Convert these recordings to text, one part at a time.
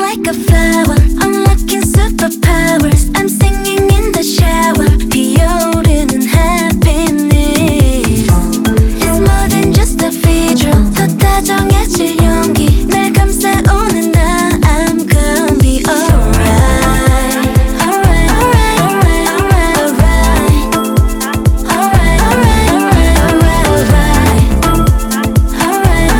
like a flower, unlocking superpowers. I'm singing in the shower, 피어오르는 happiness. It's more than just a visual, 더 다정해질 용기 날 감싸오는 나. I'm gonna be alright. Alright, alright, alright, alright, alright. Alright, alright, alright, alright, alright. Alright,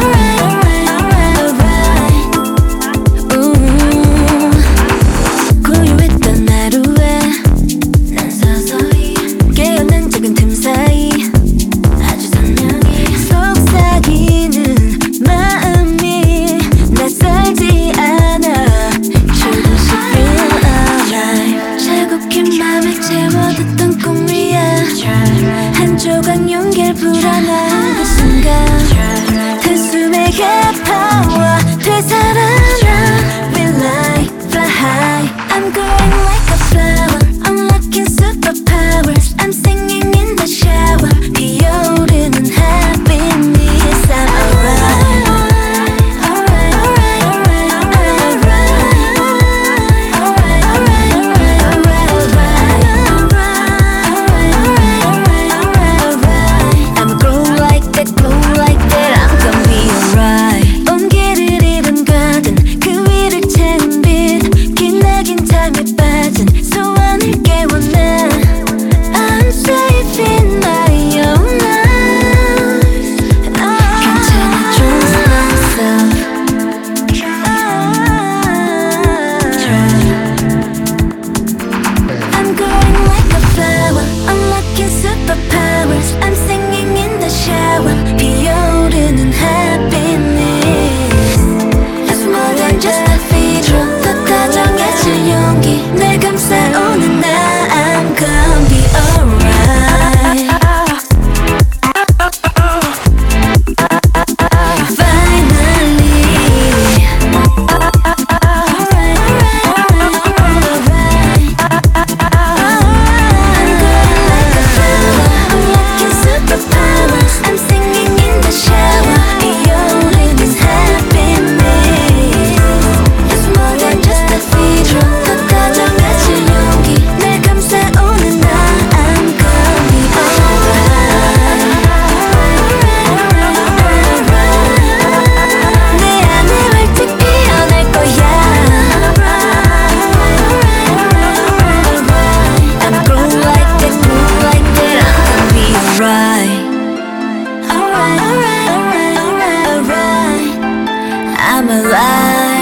alright, alright, alright. 고요했던 하루에 난 서서히 깨어난 작은 틈 사이 아주 선명히 속삭이는 마음이 낯설지 않아. 조금씩 feel alive. 자국힌 맘을 채워뒀던 꿈 위에 한 조각 용기를 불어넣은 그 순간 단숨에 파워 되살아나. We like fly high. I'm growing like a flower, unlocking superpowers. I'm singing in the shower, 피어오르는 happiness. I'm alright. Alright, alright, alright, alright. Alright, alright, alright, alright. I'm glowing like that, glow like that. I'm gonna be alright. 온기를 입은 가든 그 위를 채운 빛, 기나긴 잠에 빠진 소원을 깨워내. I'm safe in my own arms. 괜찮아, trust myself. I'm growing like a flower, unlocking superpowers. I'm singing in the shower, 피어오르는 happiness. It's more than just a visual, 더 다정해질 용기 날 감싸오는 나. I'm gonna be alright. Finally. Alright, alright, alright, I'm growing like a flower, unlocking superpowers. I'm singing in the shower, 피어오르는 happiness. It's more than just a visual, 더 다정해질 용기 날 감싸오는 나. I'm gonna be alright. 내 안에 활짝 피어날 거야. I'm glowing like that, glow like that. I'm gonna be alright. Alright, alright, alright, alright, alright. I'm alive.